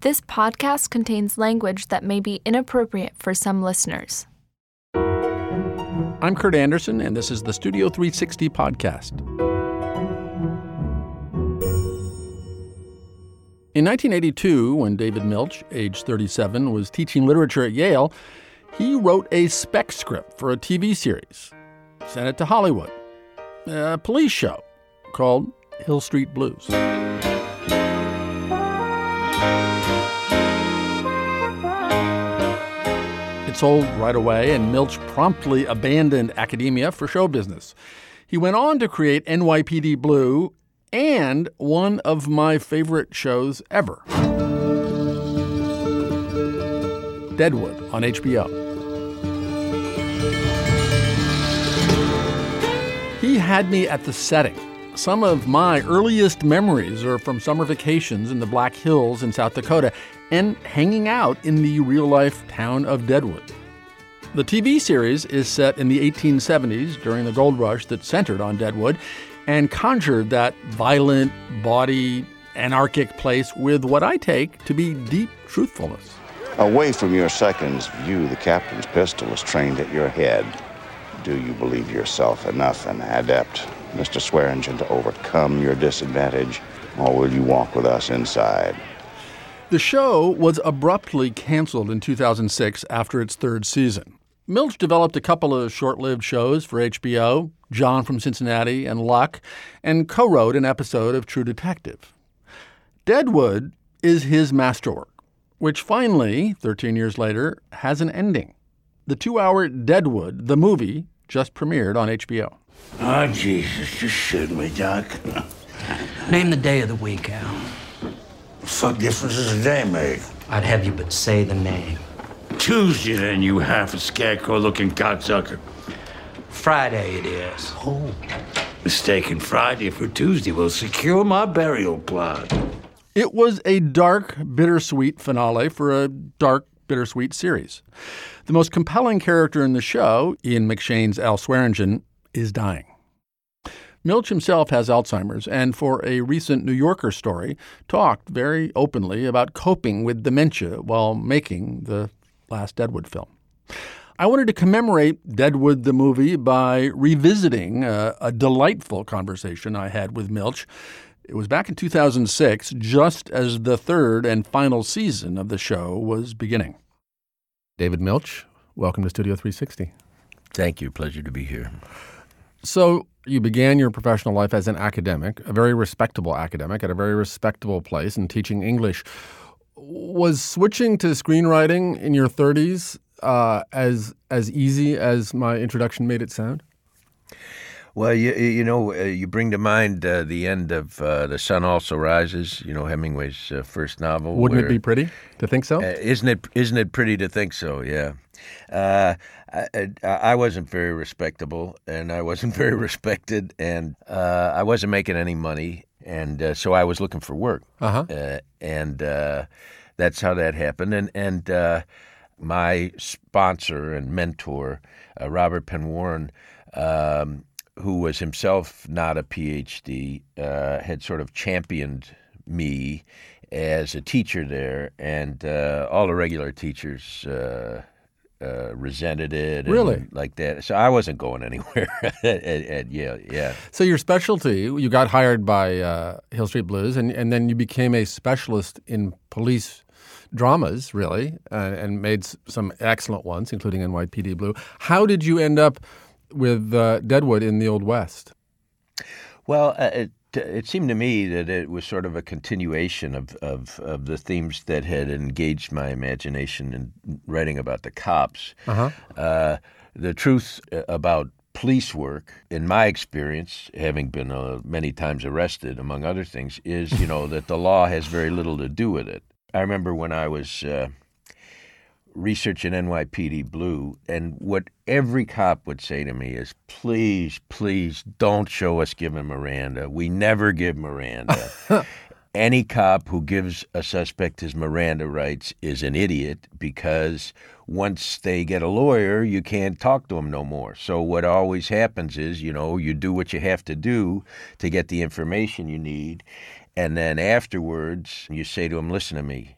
This podcast contains language that may be inappropriate for some listeners. I'm Kurt Anderson, and this is the Studio 360 podcast. In 1982, when David Milch, age 37, was teaching literature at Yale, he wrote a spec script for a TV series, sent it to Hollywood, a police show called Hill Street Blues. It sold right away, and Milch promptly abandoned academia for show business. He went on to create NYPD Blue and one of my favorite shows ever, Deadwood on HBO. He had me at the setting. Some of my earliest memories are from summer vacations in the Black Hills in South Dakota and hanging out in the real-life town of Deadwood. The TV series is set in the 1870s during the gold rush that centered on Deadwood and conjured that violent, bawdy, anarchic place with what I take to be deep truthfulness. Away from your second's view, the captain's pistol is trained at your head. Do you believe yourself enough and adept, Mr. Swearingen, to overcome your disadvantage, or will you walk with us inside? The show was abruptly canceled in 2006 after its third season. Milch developed a couple of short-lived shows for HBO, John from Cincinnati and Luck, and co-wrote an episode of True Detective. Deadwood is his masterwork, which finally, 13 years later, has an ending. The 2-hour Deadwood, the movie, just premiered on HBO. Oh, Jesus, just shoot me, Doc. Name the day of the week, Al. What the fuck difference does a day make? I'd have you but say the name. Tuesday, then, you half a scarecrow-looking cocksucker. Friday it is. Oh. Mistaking Friday for Tuesday will secure my burial plot. It was a dark, bittersweet finale for a dark, bittersweet series. The most compelling character in the show, Ian McShane's Al Swearingen, is dying. Milch himself has Alzheimer's, and for a recent New Yorker story, talked very openly about coping with dementia while making the last Deadwood film. I wanted to commemorate Deadwood the movie by revisiting a delightful conversation I had with Milch. It was back in 2006, just as the third and final season of the show was beginning. David Milch, welcome to Studio 360. Thank you. Pleasure to be here. So you began your professional life as an academic, a very respectable academic at a very respectable place and teaching English. Was switching to screenwriting in your 30s as easy as my introduction made it sound? Well, you bring to mind the end of The Sun Also Rises, Hemingway's first novel. Wouldn't it be pretty to think so? Isn't it pretty to think so, yeah. I wasn't very respectable, and I wasn't very respected, and I wasn't making any money, and so I was looking for work. And that's how that happened. And my sponsor and mentor, Robert Penn Warren, who was himself not a PhD, had sort of championed me as a teacher there, and all the regular teachers resented it. Really? Like that. So I wasn't going anywhere at Yale, yeah. So your specialty, you got hired by Hill Street Blues, and then you became a specialist in police dramas, really, and made some excellent ones, including NYPD Blue. How did you end up with Deadwood in the Old West? Well, it seemed to me that it was sort of a continuation of the themes that had engaged my imagination in writing about the cops. The truth about police work, in my experience, having been many times arrested, among other things, is, that the law has very little to do with it. I remember when I was researching NYPD Blue, and what every cop would say to me is, please, please don't show us giving Miranda. We never give Miranda. Any cop who gives a suspect his Miranda rights is an idiot, because once they get a lawyer, you can't talk to them no more. So what always happens is, you do what you have to do to get the information you need, and then afterwards you say to them, listen to me,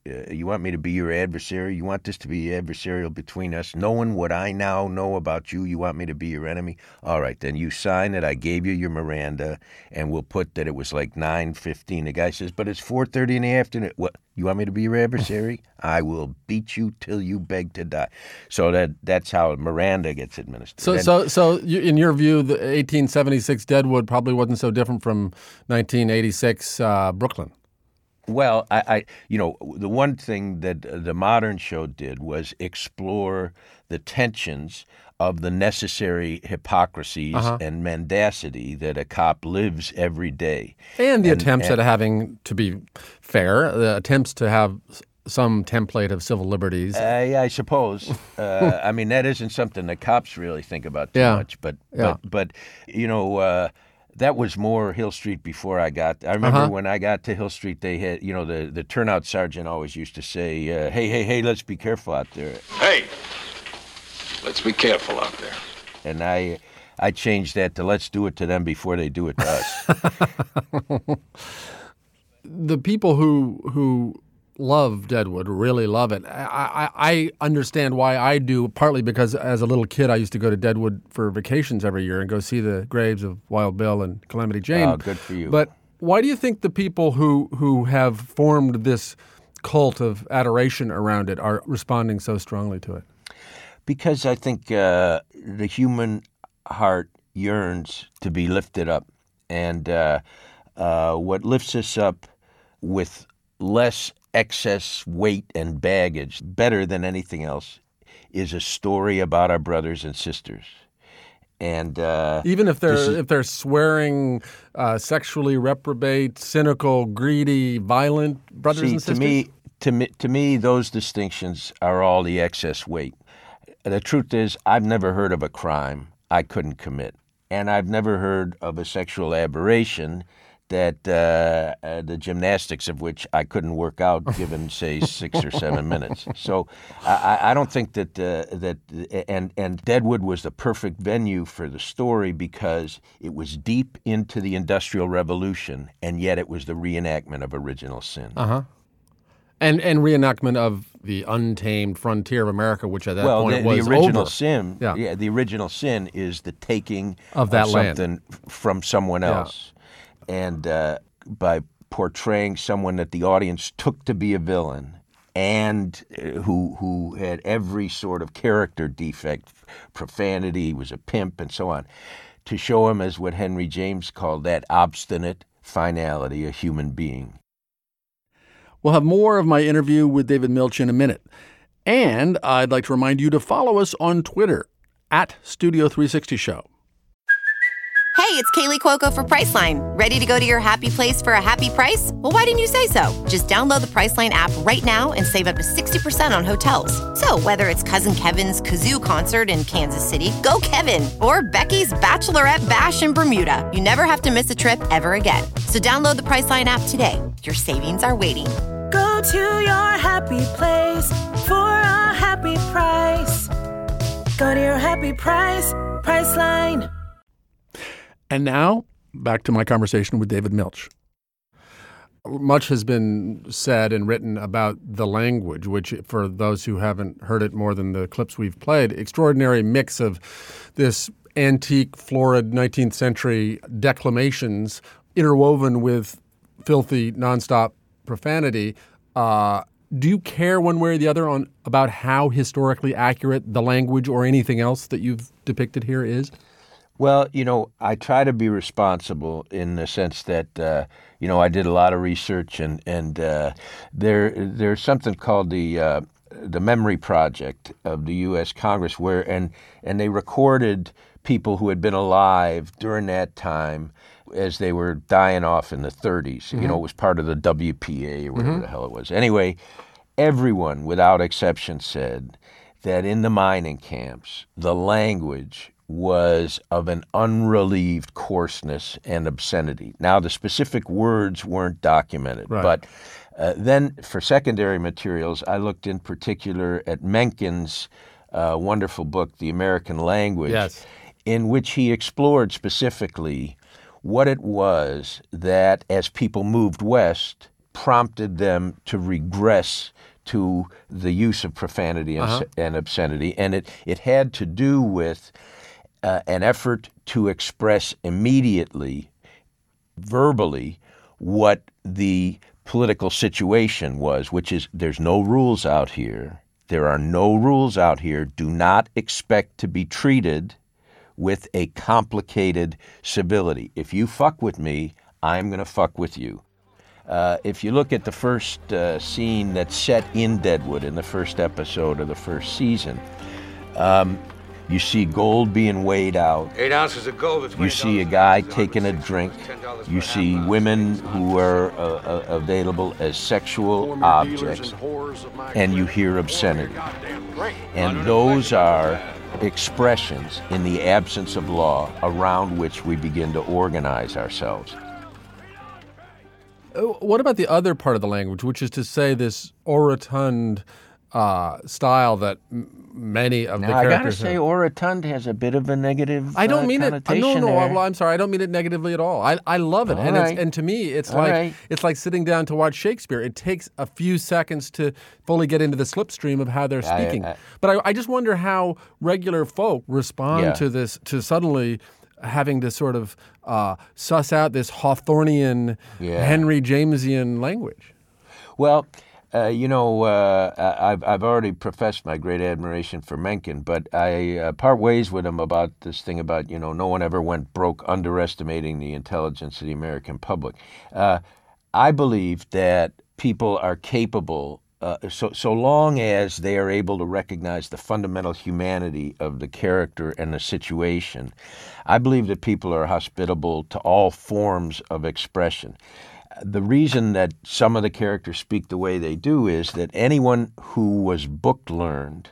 You want me to be your adversary? You want this to be adversarial between us? Knowing what I now know about you, you want me to be your enemy? All right, then you sign it. I gave you your Miranda, and we'll put that it was like 9:15. The guy says, but it's 4:30 in the afternoon. What? You want me to be your adversary? I will beat you till you beg to die. So that's how Miranda gets administered. So in your view, the 1876 Deadwood probably wasn't so different from 1986 Brooklyn. Well, I the one thing that the modern show did was explore the tensions of the necessary hypocrisies and mendacity that a cop lives every day. And the attempts at having, to be fair, the attempts to have some template of civil liberties. Yeah, I suppose. I mean, that isn't something that cops really think about too much. But that was more Hill Street before I got there. I remember when I got to Hill Street, they had, the turnout sergeant always used to say, hey, let's be careful out there. Hey, let's be careful out there. And I changed that to let's do it to them before they do it to us. The people who love Deadwood, really love it. I understand why I do, partly because as a little kid I used to go to Deadwood for vacations every year and go see the graves of Wild Bill and Calamity Jane. Oh, good for you. But why do you think the people who have formed this cult of adoration around it are responding so strongly to it? Because I think the human heart yearns to be lifted up. And what lifts us up with less excess weight and baggage, better than anything else, is a story about our brothers and sisters. And even if they're swearing, sexually reprobate, cynical, greedy, violent brothers and sisters? To me, those distinctions are all the excess weight. The truth is, I've never heard of a crime I couldn't commit, and I've never heard of a sexual aberration that the gymnastics of which I couldn't work out given, say, 6 or 7 minutes. So I don't think that and Deadwood was the perfect venue for the story because it was deep into the Industrial Revolution, and yet it was the reenactment of original sin. And reenactment of the untamed frontier of America, which at that point was the original over. sin. Yeah, the original sin is the taking of that something land from someone else. And by portraying someone that the audience took to be a villain and who had every sort of character defect, profanity, was a pimp, and so on, to show him as what Henry James called that obstinate finality, a human being. We'll have more of my interview with David Milch in a minute. And I'd like to remind you to follow us on Twitter @Studio360Show. Hey, it's Kaylee Cuoco for Priceline. Ready to go to your happy place for a happy price? Well, why didn't you say so? Just download the Priceline app right now and save up to 60% on hotels. So whether it's Cousin Kevin's Kazoo Concert in Kansas City, go Kevin, or Becky's Bachelorette Bash in Bermuda, you never have to miss a trip ever again. So download the Priceline app today. Your savings are waiting. Go to your happy place for a happy price. Go to your happy price, Priceline. And now, back to my conversation with David Milch. Much has been said and written about the language, which, for those who haven't heard it more than the clips we've played, extraordinary mix of this antique, florid 19th century declamations interwoven with filthy, nonstop profanity. Do you care one way or the other about how historically accurate the language or anything else that you've depicted here is? Well, I try to be responsible in the sense that, I did a lot of research and there's something called the Memory Project of the U.S. Congress and they recorded people who had been alive during that time as they were dying off in the 30s. Mm-hmm. It was part of the WPA or whatever the hell it was. Anyway, everyone without exception said that in the mining camps, the language was of an unrelieved coarseness and obscenity. Now, the specific words weren't documented, right. But then for secondary materials, I looked in particular at Mencken's wonderful book, The American Language, yes. in which he explored specifically what it was that, as people moved west, prompted them to regress to the use of profanity and obscenity, and it had to do with an effort to express immediately, verbally, what the political situation was, which is there's no rules out here. There are no rules out here. Do not expect to be treated with a complicated civility. If you fuck with me, I'm going to fuck with you. If you look at the first scene that's set in Deadwood in the first episode of the first season, you see gold being weighed out. 8 ounces of gold. You see a guy taking a drink. You see women who are available as sexual objects. And you hear obscenity. And those are expressions in the absence of law around which we begin to organize ourselves. What about the other part of the language, which is to say this orotund style that many of the characters I gotta say, orotund has a bit of a negative I don't mean it. connotation No, there. well, I'm sorry. I don't mean it negatively at all. I love it, All and right. and to me, it's All like right. it's like sitting down to watch Shakespeare. It takes a few seconds to fully get into the slipstream of how they're speaking. But I just wonder how regular folk respond to this, to suddenly having to sort of suss out this Hawthornian, Henry Jamesian language. Well, I've already professed my great admiration for Mencken, but I part ways with him about this thing about, no one ever went broke underestimating the intelligence of the American public. I believe that people are capable, so long as they are able to recognize the fundamental humanity of the character and the situation, I believe that people are hospitable to all forms of expression. The reason that some of the characters speak the way they do is that anyone who was book learned,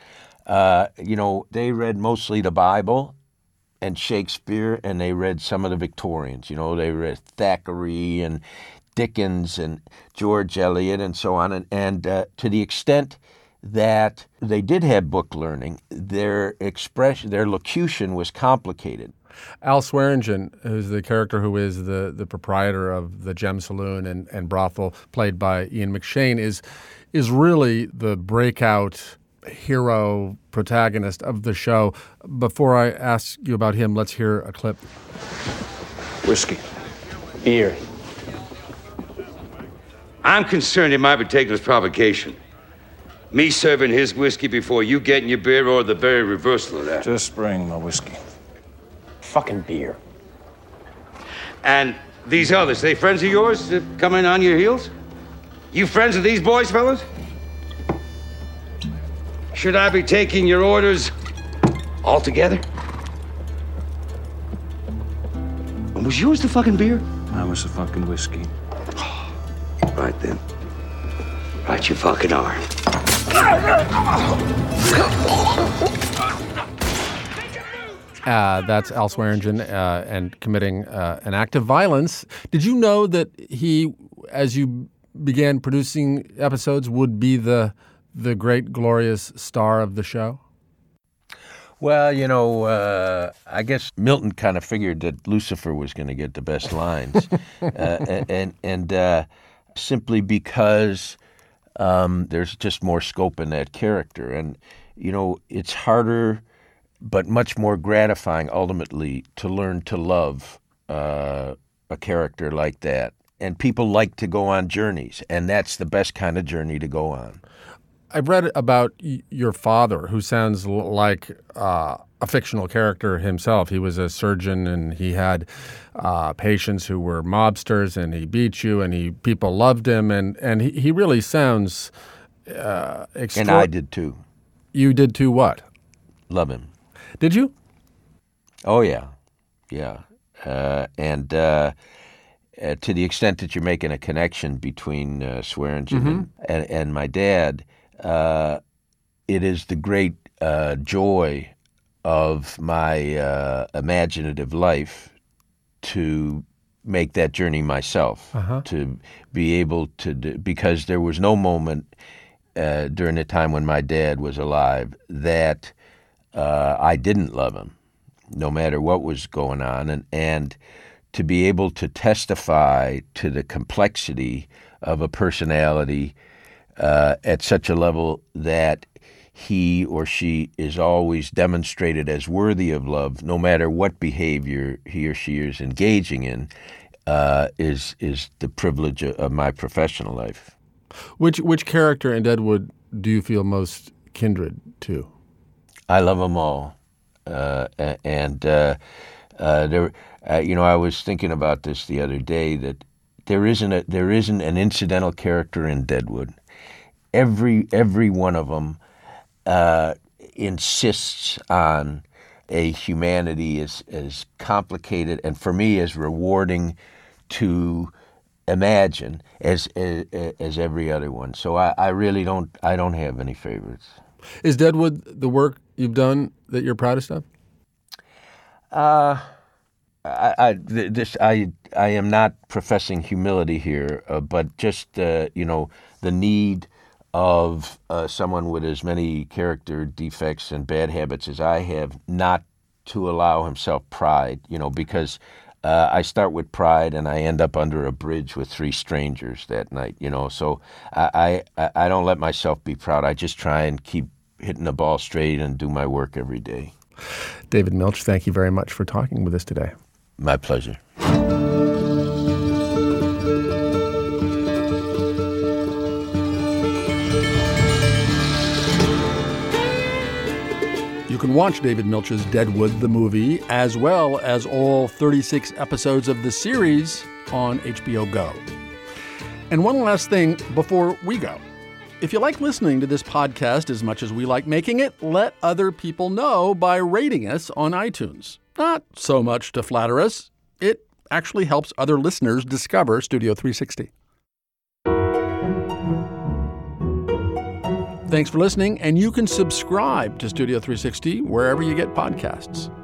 they read mostly the Bible and Shakespeare, and they read some of the Victorians. They read Thackeray and Dickens and George Eliot and so on. And to the extent that they did have book learning, their locution was complicated. Al Swearingen, who's the character who is the proprietor of the Gem Saloon and brothel, played by Ian McShane, is really the breakout hero protagonist of the show. Before I ask you about him, let's hear a clip. Whiskey. Beer. I'm concerned he might be taking this provocation. Me serving his whiskey before you getting your beer, or the very reversal of that. Just bring my whiskey. Fucking beer. And these others, they friends of yours coming on your heels? You friends of these boys, fellas? Should I be taking your orders all together? And was yours the fucking beer? I was the fucking whiskey. Right then. Right you fucking are. That's Al Swearingen and committing an act of violence. Did you know that he, as you began producing episodes, would be the great, glorious star of the show? Well, I guess Milton kind of figured that Lucifer was going to get the best lines, and simply because there's just more scope in that character. And, it's harder but much more gratifying ultimately to learn to love a character like that. And people like to go on journeys, and that's the best kind of journey to go on. I've read about your father, who sounds like a fictional character himself. He was a surgeon, and he had patients who were mobsters, and he beat you, and people loved him, and he really sounds And I did too. You did too what? Love him. Did you? Oh, yeah. Yeah. And to the extent that you're making a connection between Swearingen and my dad, it is the great joy of my imaginative life to make that journey myself, to be able to because there was no moment during the time when my dad was alive that I didn't love him, no matter what was going on. And to be able to testify to the complexity of a personality at such a level that he or she is always demonstrated as worthy of love, no matter what behavior he or she is engaging in, is the privilege of my professional life. Which character in Deadwood do you feel most kindred to? I love them all, I was thinking about this the other day, that there isn't an incidental character in Deadwood. Every one of them insists on a humanity as complicated and, for me, as rewarding to imagine as every other one. So I really don't have any favorites. Is Deadwood the work you've done that you're proudest of? I am not professing humility here, but just the need of someone with as many character defects and bad habits as I have, not to allow himself pride, because I start with pride and I end up under a bridge with 3 strangers that night, so I don't let myself be proud. I just try and keep hitting the ball straight and do my work every day. David Milch, thank you very much for talking with us today. My pleasure. You can watch David Milch's Deadwood, the movie, as well as all 36 episodes of the series on HBO Go. And one last thing before we go. If you like listening to this podcast as much as we like making it, let other people know by rating us on iTunes. Not so much to flatter us. It actually helps other listeners discover Studio 360. Thanks for listening, and you can subscribe to Studio 360 wherever you get podcasts.